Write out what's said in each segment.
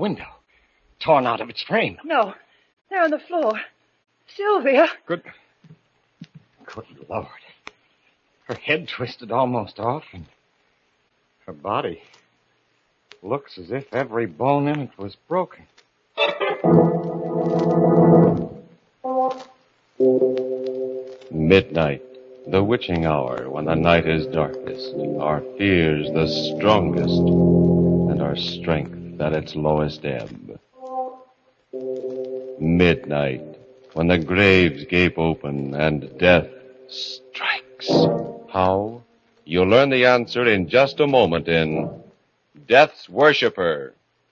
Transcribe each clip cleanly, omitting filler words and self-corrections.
window, torn out of its frame. No, they're on the floor. Sylvia. Good Lord. Her head twisted almost off, and her body looks as if every bone in it was broken. Midnight, the witching hour, when the night is darkest, our fears the strongest, and our strength at its lowest ebb. Midnight, when the graves gape open and death strikes. How? You'll learn the answer in just a moment in Death's Worshipper.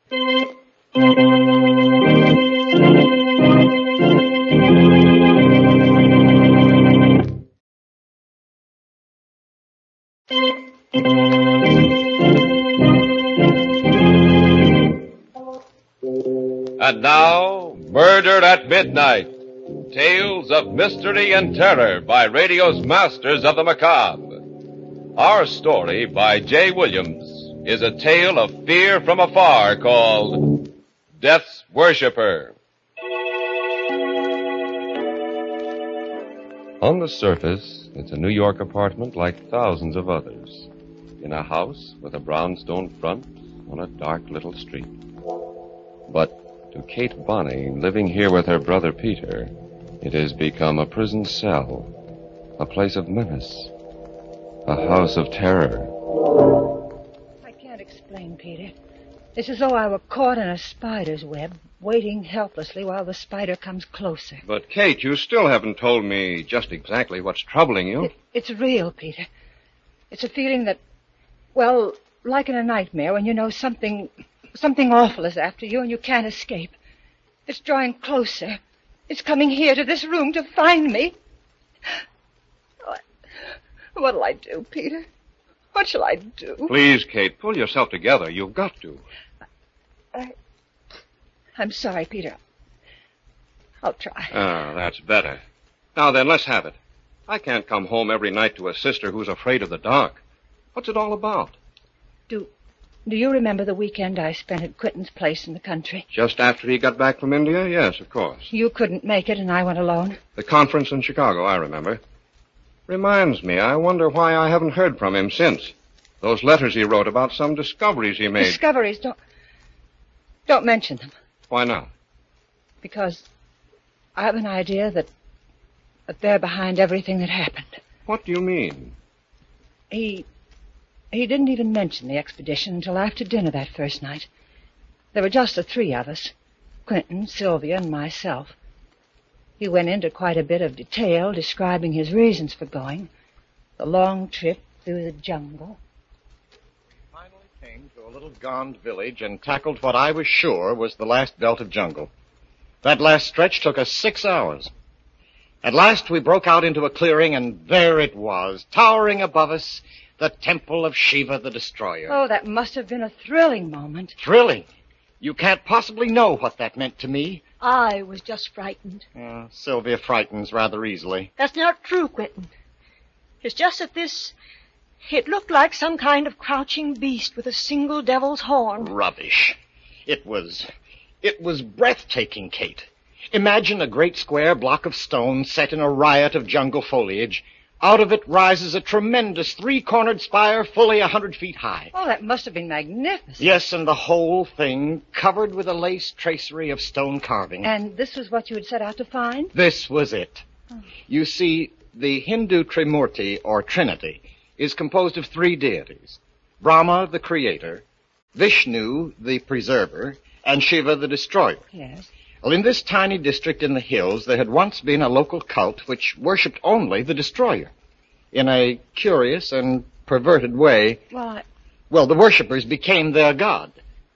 And now, Murder at Midnight. Tales of mystery and terror by radio's masters of the macabre. Our story by J. Williams is a tale of fear from afar called Death's Worshipper. On the surface, it's a New York apartment like thousands of others, in a house with a brownstone front on a dark little street. But to Kate Bonney, living here with her brother Peter, it has become a prison cell, a place of menace, a house of terror. I can't explain, Peter. It's as though I were caught in a spider's web, waiting helplessly while the spider comes closer. But, Kate, you still haven't told me just exactly what's troubling you. It's real, Peter. It's a feeling that, well, like in a nightmare when you know something awful is after you and you can't escape. It's drawing closer. It's coming here to this room to find me. What'll I do, Peter? What shall I do? Please, Kate, pull yourself together. You've got to. I'm sorry, Peter. I'll try. Ah, that's better. Now then, let's have it. I can't come home every night to a sister who's afraid of the dark. What's it all about? Do you remember the weekend I spent at Quentin's place in the country? Just after he got back from India? Yes, of course. You couldn't make it and I went alone. The conference in Chicago, I remember. Reminds me, I wonder why I haven't heard from him since. Those letters he wrote about some discoveries he made. Discoveries? Don't mention them. Why not? Because I have an idea that they're behind everything that happened. What do you mean? He didn't even mention the expedition until after dinner that first night. There were just the three of us, Quentin, Sylvia, and myself. He went into quite a bit of detail, describing his reasons for going, the long trip through the jungle. We finally came to a little gond village and tackled what I was sure was the last belt of jungle. That last stretch took us 6 hours. At last we broke out into a clearing, and there it was, towering above us, the temple of Shiva the Destroyer. Oh, that must have been a thrilling moment. Thrilling? You can't possibly know what that meant to me. I was just frightened. Sylvia frightens rather easily. That's not true, Quentin. It's just that it looked like some kind of crouching beast with a single devil's horn. Rubbish. It was breathtaking, Kate. Imagine a great square block of stone set in a riot of jungle foliage. Out of it rises a tremendous three-cornered spire fully 100 feet high. Oh, that must have been magnificent. Yes, and the whole thing covered with a lace tracery of stone carving. And this was what you had set out to find? This was it. Oh. You see, the Hindu Trimurti, or Trinity, is composed of three deities. Brahma, the creator, Vishnu, the preserver, and Shiva, the destroyer. Yes. Well, in this tiny district in the hills, there had once been a local cult which worshipped only the destroyer. In a curious and perverted way, well, the worshippers became their god.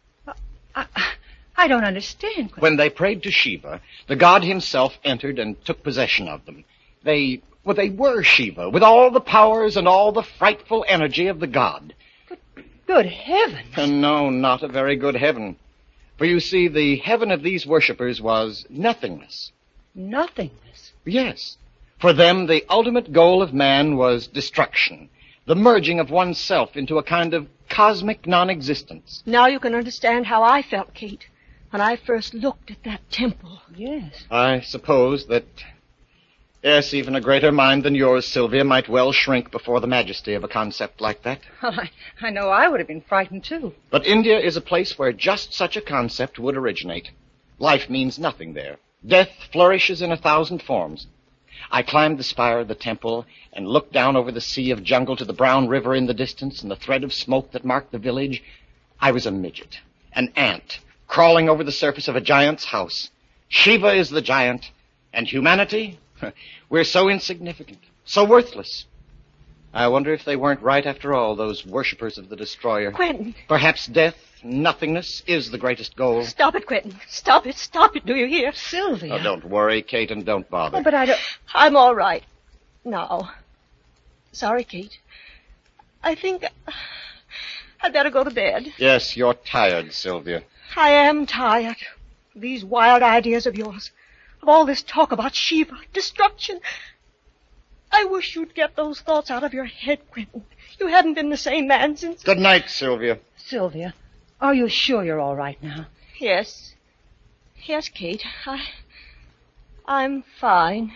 I don't understand. When they prayed to Shiva, the god himself entered and took possession of them. They were Shiva, with all the powers and all the frightful energy of the god. Good heavens. No, not a very good heaven. For you see, the heaven of these worshippers was nothingness. Nothingness? Yes. For them, the ultimate goal of man was destruction, the merging of oneself into a kind of cosmic non-existence. Now you can understand how I felt, Kate. when I first looked at that temple. Yes. I suppose that, yes, even a greater mind than yours, Sylvia, might well shrink before the majesty of a concept like that. Well, I know I would have been frightened, too. But India is a place where just such a concept would originate. Life means nothing there. Death flourishes in 1,000 forms. I climbed the spire of the temple and looked down over the sea of jungle to the brown river in the distance and the thread of smoke that marked the village. I was a midget, an ant, crawling over the surface of a giant's house. Shiva is the giant, and humanity, we're so insignificant, so worthless. I wonder if they weren't right after all, those worshippers of the destroyer. Quentin. Perhaps death, nothingness, is the greatest goal. Stop it, Quentin. Stop it, do you hear? Sylvia. Oh, don't worry, Kate, and don't bother. Oh, but I don't... I'm all right. Now. Sorry, Kate. I think I'd better go to bed. Yes, you're tired, Sylvia. I am tired. These wild ideas of yours. Of all this talk about Shiva, destruction. I wish you'd get those thoughts out of your head, Quentin. You haven't been the same man since... Good night, Sylvia. Sylvia, are you sure you're all right now? Yes. Yes, Kate. I'm fine.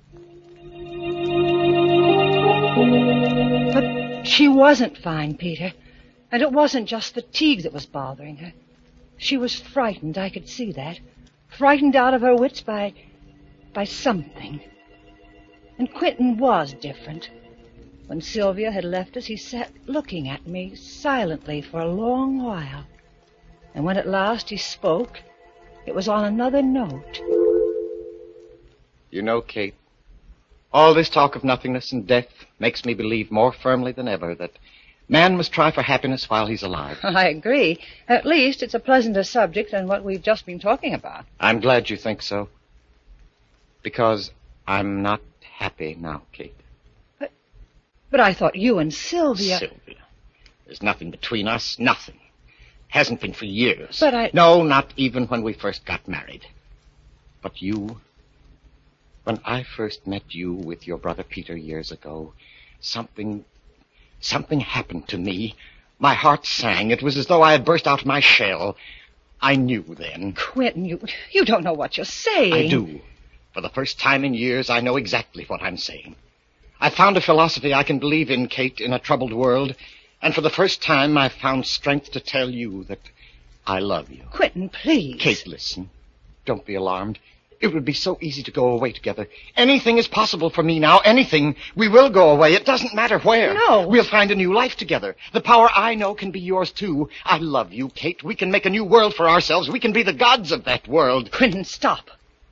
But she wasn't fine, Peter. And it wasn't just fatigue that was bothering her. She was frightened, I could see that. Frightened out of her wits by something. And Quentin was different. When Sylvia had left us, he sat looking at me silently for a long while. And when at last he spoke, it was on another note. You know, Kate, all this talk of nothingness and death makes me believe more firmly than ever that man must try for happiness while he's alive. I agree. At least it's a pleasanter subject than what we've just been talking about. I'm glad you think so. Because I'm not happy now, Kate. But I thought you and Sylvia... Sylvia. There's nothing between us, nothing. Hasn't been for years. But No, not even when we first got married. But you... When I first met you with your brother Peter years ago, something happened to me. My heart sang. It was as though I had burst out of my shell. I knew then. Quentin, you don't know what you're saying. I do. For the first time in years, I know exactly what I'm saying. I found a philosophy I can believe in, Kate, in a troubled world. And for the first time, I've found strength to tell you that I love you. Quentin, please. Kate, listen. Don't be alarmed. It would be so easy to go away together. Anything is possible for me now. Anything. We will go away. It doesn't matter where. No. We'll find a new life together. The power I know can be yours, too. I love you, Kate. We can make a new world for ourselves. We can be the gods of that world. Quentin, stop.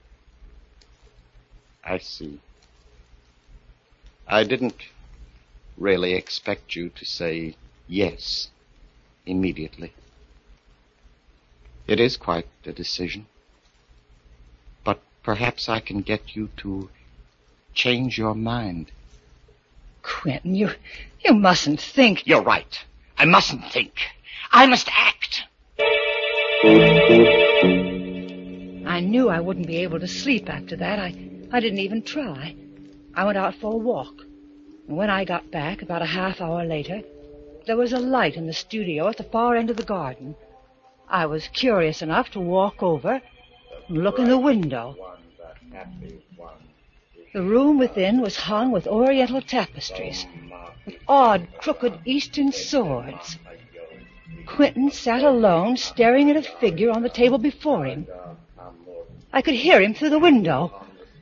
I see. I didn't really expect you to say yes immediately. It is quite a decision. But perhaps I can get you to change your mind. Quentin, you mustn't think... You're right. I mustn't think. I must act. I knew I wouldn't be able to sleep after that. I didn't even try. I went out for a walk. And when I got back, about a half hour later, there was a light in the studio at the far end of the garden. I was curious enough to walk over and look in the window. The room within was hung with oriental tapestries, with odd, crooked Eastern swords. Quentin sat alone, staring at a figure on the table before him. I could hear him through the window.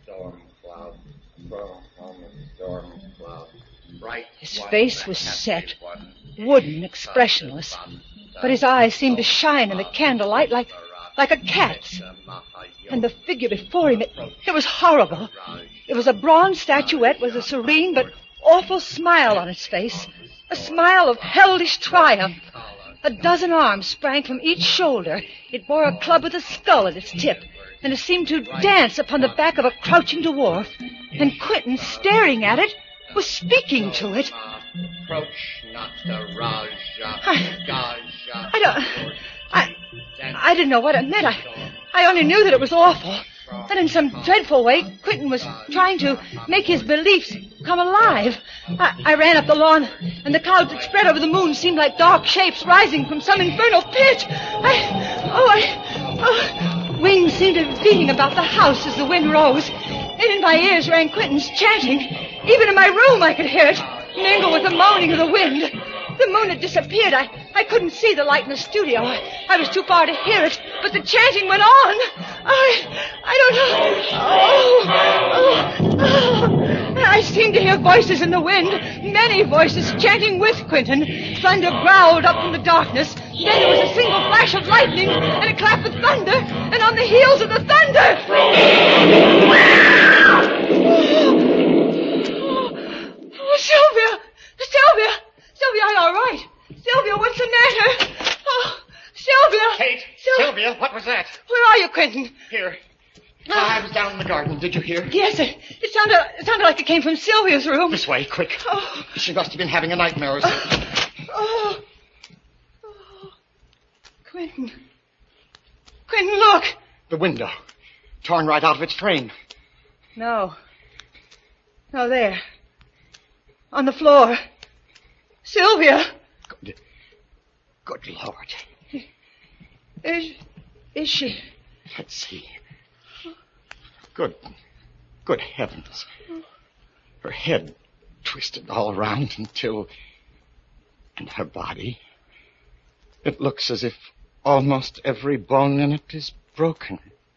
His face was set, wooden, expressionless, but his eyes seemed to shine in the candlelight like a cat's. And the figure before him, it was horrible. It was a bronze statuette with a serene but awful smile on its face, a smile of hellish triumph. A dozen arms sprang from each shoulder. It bore a club with a skull at its tip, and it seemed to dance upon the back of a crouching dwarf. And Quentin, staring at it, was speaking to it. Approach not the Raja. I didn't know what it meant. I only knew that it was awful. That in some dreadful way, Quentin was trying to make his beliefs come alive. I ran up the lawn, and the clouds that spread over the moon seemed like dark shapes rising from some infernal pit. I Wings seemed to be beating about the house as the wind rose. And in my ears rang Quentin's chanting. Even in my room I could hear it, mingle with the moaning of the wind. The moon had disappeared. I couldn't see the light in the studio. I was too far to hear it, but the chanting went on. I don't know. I seemed to hear voices in the wind, many voices chanting with Quentin. Thunder growled up from the darkness. Then there was a single flash of lightning and a clap of thunder, and on the heels of the thunder... Oh, Sylvia! Sylvia, are you all right? Sylvia, what's the matter? Oh, Sylvia! Kate! Sylvia, what was that? Where are you, Quentin? Here. I was down in the garden. Did you hear? Yes, it sounded like it came from Sylvia's room. This way, quick. Oh. She must have been having a nightmare or something. Quentin, look. The window. Torn right out of its frame. No, there. On the floor. Sylvia. Good Lord. Is she? Let's see. Good heavens. Her head twisted all around until... And her body. It looks as if almost every bone in it is broken.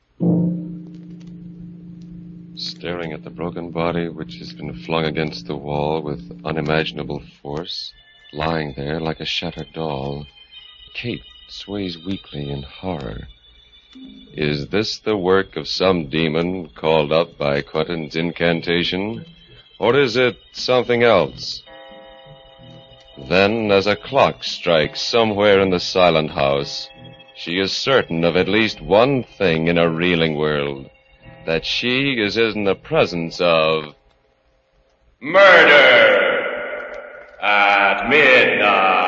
Staring at the broken body, which has been flung against the wall with unimaginable force, lying there like a shattered doll, Kate sways weakly in horror. Is this the work of some demon called up by Quentin's incantation? Or is it something else? Then, as a clock strikes somewhere in the silent house, she is certain of at least one thing in a reeling world, that she is in the presence of... Murder at Midnight.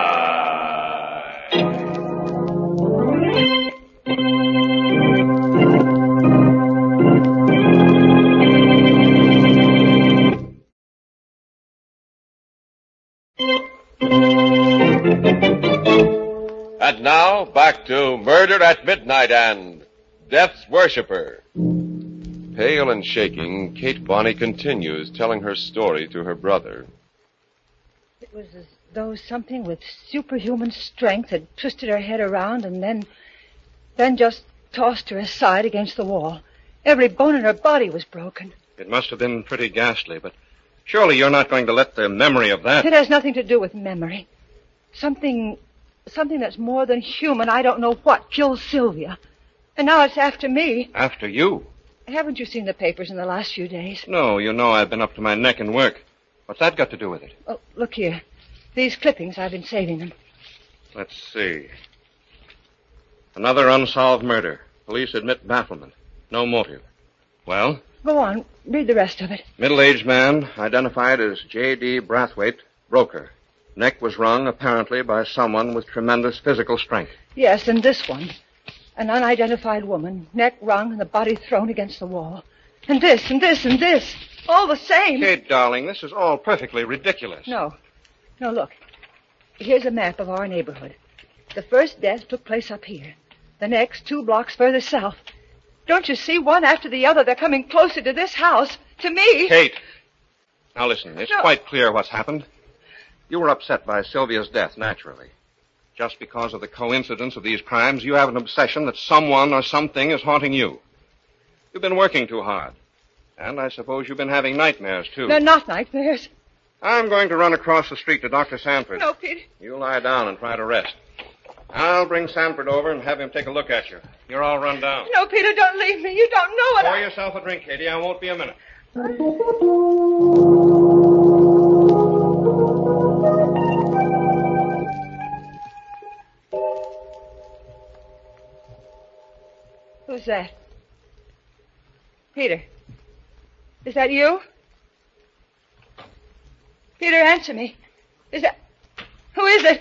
And now, back to Murder at Midnight and Death's Worshipper. Pale and shaking, Kate Bonney continues telling her story to her brother. It was as though something with superhuman strength had twisted her head around and then just tossed her aside against the wall. Every bone in her body was broken. It must have been pretty ghastly, but surely you're not going to let the memory of that... It has nothing to do with memory. Something that's more than human, I don't know what, killed Sylvia. And now it's after me. After you? Haven't you seen the papers in the last few days? No, you know I've been up to my neck in work. What's that got to do with it? Oh, look here. These clippings, I've been saving them. Let's see. Another unsolved murder. Police admit bafflement. No motive. Well? Go on. Read the rest of it. Middle-aged man, identified as J.D. Brathwaite, broker. Neck was wrung, apparently, by someone with tremendous physical strength. Yes, and this one. An unidentified woman, neck wrung and the body thrown against the wall. And this, and this, and this. All the same. Kate, darling, this is all perfectly ridiculous. No, look. Here's a map of our neighborhood. The first death took place up here. The next, 2 blocks further south. Don't you see? One after the other, they're coming closer to this house. To me. Kate. Now listen, it's quite clear what's happened. You were upset by Sylvia's death, naturally. Just because of the coincidence of these crimes, you have an obsession that someone or something is haunting you. You've been working too hard. And I suppose you've been having nightmares, too. They're not nightmares. I'm going to run across the street to Dr. Sanford. No, Peter. You lie down and try to rest. I'll bring Sanford over and have him take a look at you. You're all run down. No, Peter, don't leave me. You don't know what Pour yourself a drink, Katie. I won't be a minute. Who's that? Peter. Is that you? Peter, answer me. Who is it?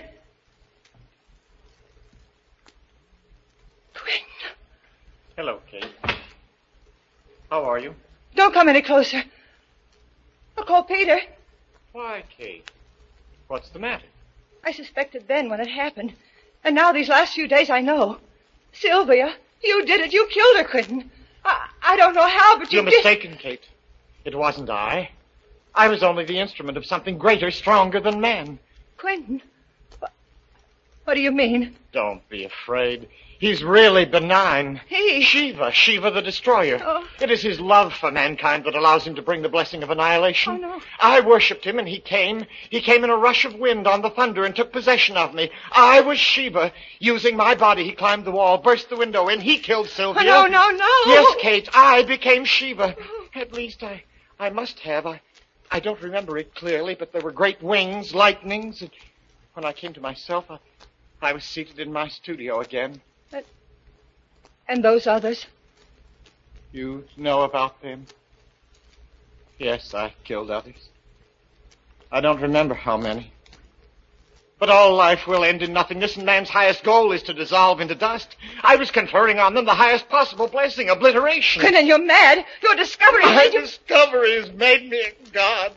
Quentin. Hello, Kate. How are you? Don't come any closer. I'll call Peter. Why, Kate? What's the matter? I suspected then when it happened. And now these last few days I know. Sylvia. You did it. You killed her, Quentin. I don't know how, but you You're did. mistaken, Kate. It wasn't I. I was only the instrument of something greater, stronger than man. Quentin? What do you mean? Don't be afraid. He's really benign. He? Shiva the Destroyer. Oh. It is his love for mankind that allows him to bring the blessing of annihilation. Oh, no. I worshipped him, and he came. He came in a rush of wind on the thunder and took possession of me. I was Shiva. Using my body, he climbed the wall, burst the window in. He killed Sylvia. Oh, no. Yes, Kate, I became Shiva. At least I must have. I don't remember it clearly, but there were great wings, lightnings. And when I came to myself, I was seated in my studio again. And those others? You know about them? Yes, I killed others. I don't remember how many. But all life will end in nothingness, and man's highest goal is to dissolve into dust. I was conferring on them the highest possible blessing, obliteration. Quentin, you're mad. Your discovery My made you... discovery has made me a god.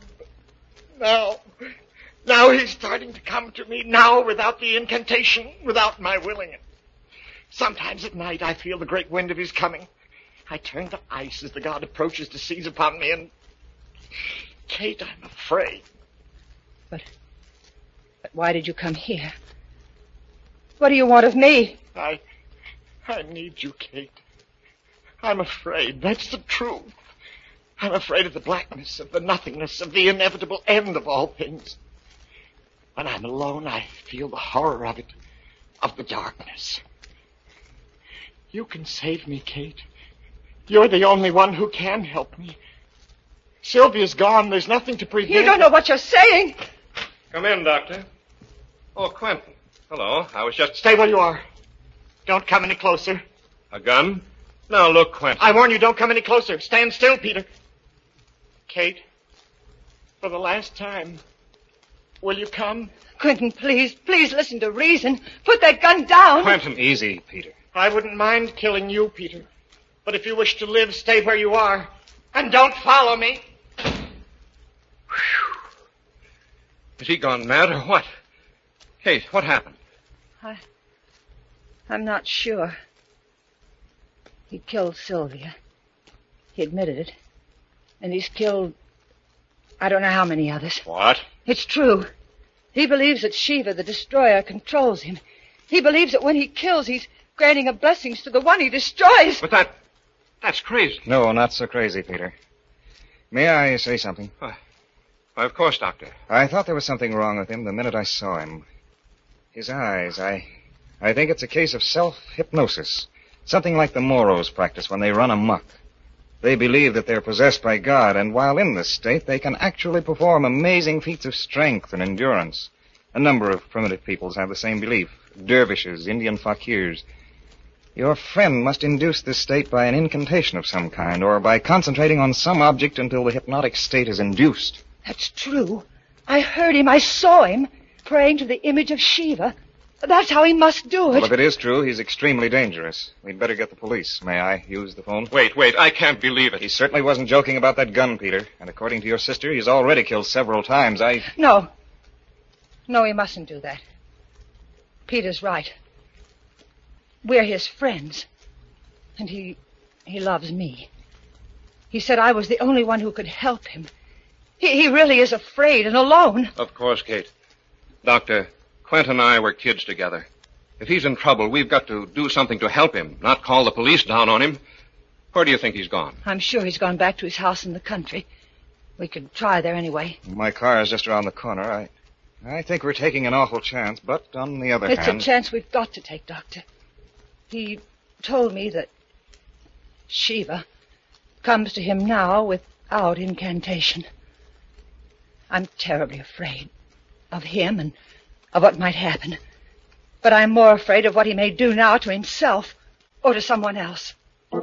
Now he's starting to come to me, now without the incantation, without my willing it. Sometimes at night I feel the great wind of his coming. I turn to ice as the god approaches to seize upon me, and... Kate, I'm afraid. But why did you come here? What do you want of me? I need you, Kate. I'm afraid. That's the truth. I'm afraid of the blackness, of the nothingness, of the inevitable end of all things. When I'm alone, I feel the horror of it, of the darkness. You can save me, Kate. You're the only one who can help me. Sylvia's gone. There's nothing to prevent... You don't know what you're saying. Come in, Doctor. Oh, Quentin. Hello. I was just... Stay where you are. Don't come any closer. A gun? Now, look, Quentin. I warn you, don't come any closer. Stand still, Peter. Kate, for the last time, will you come? Quentin, please listen to reason. Put that gun down. Quentin, easy, Peter. I wouldn't mind killing you, Peter. But if you wish to live, stay where you are. And don't follow me. Has he gone mad or what? Kate, what happened? I'm not sure. He killed Sylvia. He admitted it. And he's killed... I don't know how many others. What? It's true. He believes that Shiva, the Destroyer, controls him. He believes that when he kills, he's granting a blessings to the one he destroys. But that's crazy. No, not so crazy, Peter. May I say something? Why, of course, Doctor. I thought there was something wrong with him the minute I saw him. His eyes, I think it's a case of self-hypnosis. Something like the Moros practice when they run amok. They believe that they're possessed by God, and while in this state, they can actually perform amazing feats of strength and endurance. A number of primitive peoples have the same belief. Dervishes, Indian fakirs. Your friend must induce this state by an incantation of some kind, or by concentrating on some object until the hypnotic state is induced. That's true. I heard him. I saw him praying to the image of Shiva. That's how he must do it. Well, if it is true, he's extremely dangerous. We'd better get the police. May I use the phone? Wait, I can't believe it. He certainly wasn't joking about that gun, Peter. And according to your sister, he's already killed several times. No, he mustn't do that. Peter's right. We're his friends. And he loves me. He said I was the only one who could help him. He really is afraid and alone. Of course, Kate. Doctor, Quentin and I were kids together. If he's in trouble, we've got to do something to help him, not call the police down on him. Where do you think he's gone? I'm sure he's gone back to his house in the country. We could try there anyway. My car is just around the corner. I think we're taking an awful chance, but on the other hand... It's a chance we've got to take, Doctor. He told me that Shiva comes to him now without incantation. I'm terribly afraid of him and of what might happen. But I'm more afraid of what he may do now to himself or to someone else.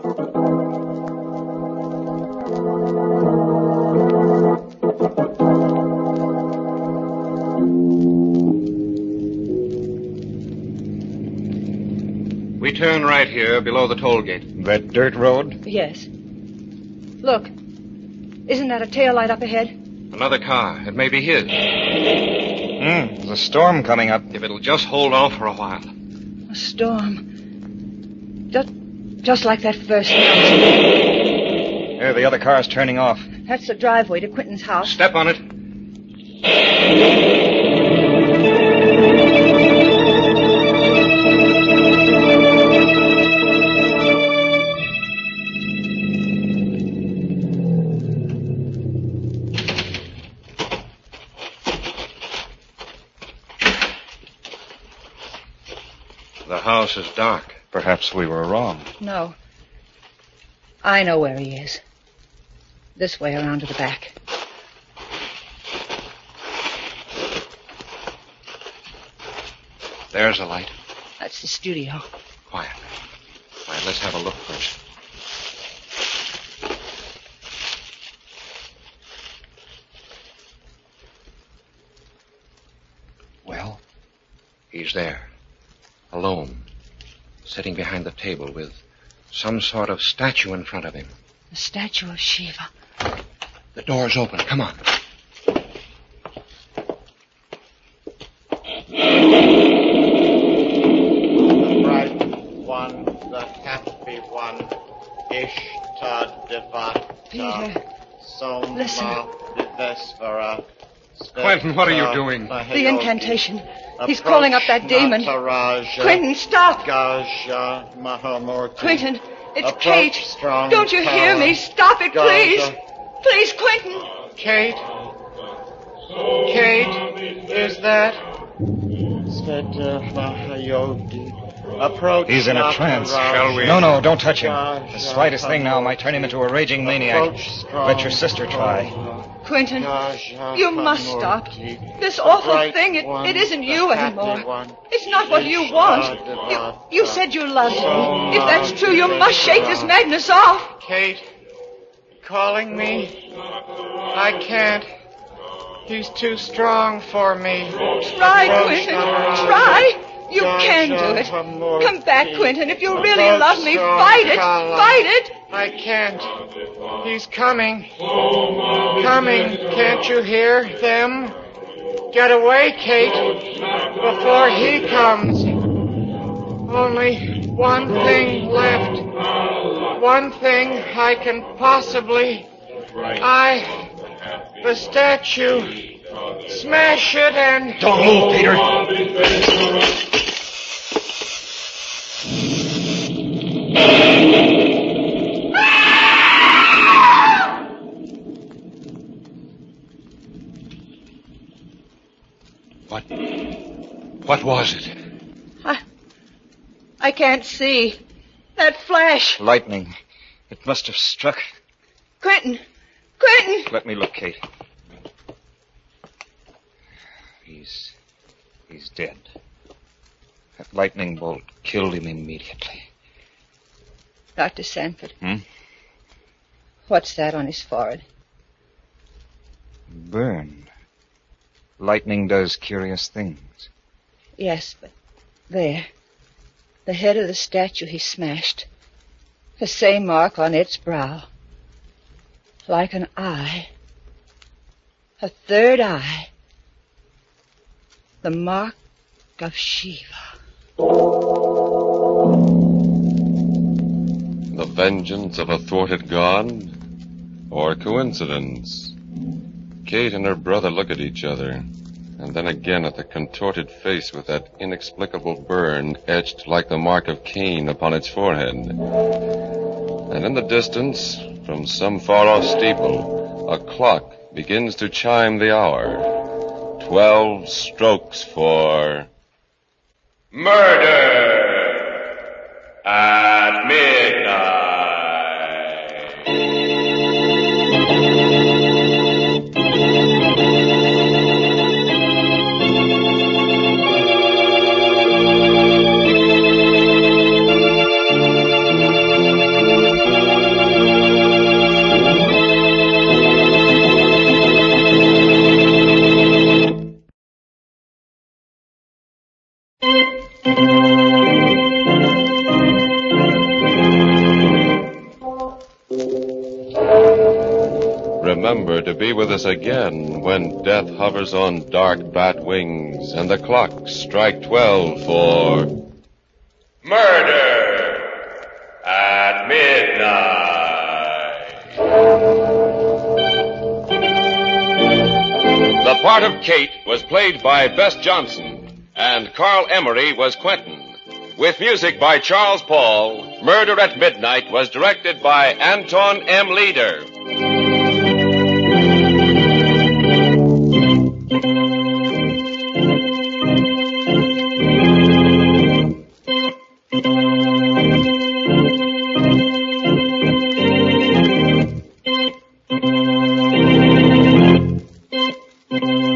We turn right here below the toll gate. That dirt road? Yes. Look. Isn't that a tail light up ahead? Another car. It may be his. There's a storm coming up. If it'll just hold off for a while. A storm. Just like that first night. There, the other car's turning off. That's the driveway to Quentin's house. Step on it. The house is dark. Perhaps we were wrong. No. I know where he is. This way around to the back. There's a light. That's the studio. Quiet. Quiet, let's have a look first. Well, he's there. Alone. Sitting behind the table with some sort of statue in front of him. The statue of Shiva. The door's open. Come on. The bright one, the happy one, Ishtadevata. Peter, Soma listen. Vivesvara. Quentin, what are you doing? The incantation. He's calling up that demon. Quentin, stop! Gaja Mahamurti. Quentin, it's Approach Kate. strong Don't you hear power. me? Stop it, please. Gaja. Please, Quentin. Kate? Kate, is that? Sveta Mahayodi. Approach. He's in a not trance. arouse. Shall we? No, don't touch him. The slightest thing now might turn him into a raging maniac. Approach strong Let your sister try. Quentin, Gaja you must stop. Hamurti. This The awful bright thing, one, it isn't the you happy anymore. one. It's not what you want. You said you loved me. If that's true, you must shake this madness off. Kate, calling me? I can't. He's too strong for me. Try, Quentin. Try. You can do it. Come back, Quentin. If you really love me, fight it. Fight it. I can't. He's coming. Coming. Can't you hear them? Get away, Kate, before he comes. Only one thing left. One thing I can possibly... the statue. Smash it and... Don't move, Peter. What was it? I can't see. That flash. Lightning. It must have struck. Quentin. Quentin. Let me look, Kate. He's dead. That lightning bolt killed him immediately. Dr. Sanford. What's that on his forehead? Burn. Lightning does curious things. Yes, but there. The head of the statue he smashed. The same mark on its brow. Like an eye. A third eye. The mark of Shiva. The vengeance of a thwarted god? Or coincidence? Kate and her brother look at each other, and then again at the contorted face with that inexplicable burn etched like the mark of Cain upon its forehead. And in the distance, from some far-off steeple, a clock begins to chime the hour. 12 strokes for... Murder at midnight. Remember to be with us again when death hovers on dark bat wings and the clocks strike 12 for... Murder at midnight. The part of Kate was played by Bess Johnson, and Carl Emery was Quentin. With music by Charles Paul, Murder at Midnight was directed by Anton M. Leader. Thank you.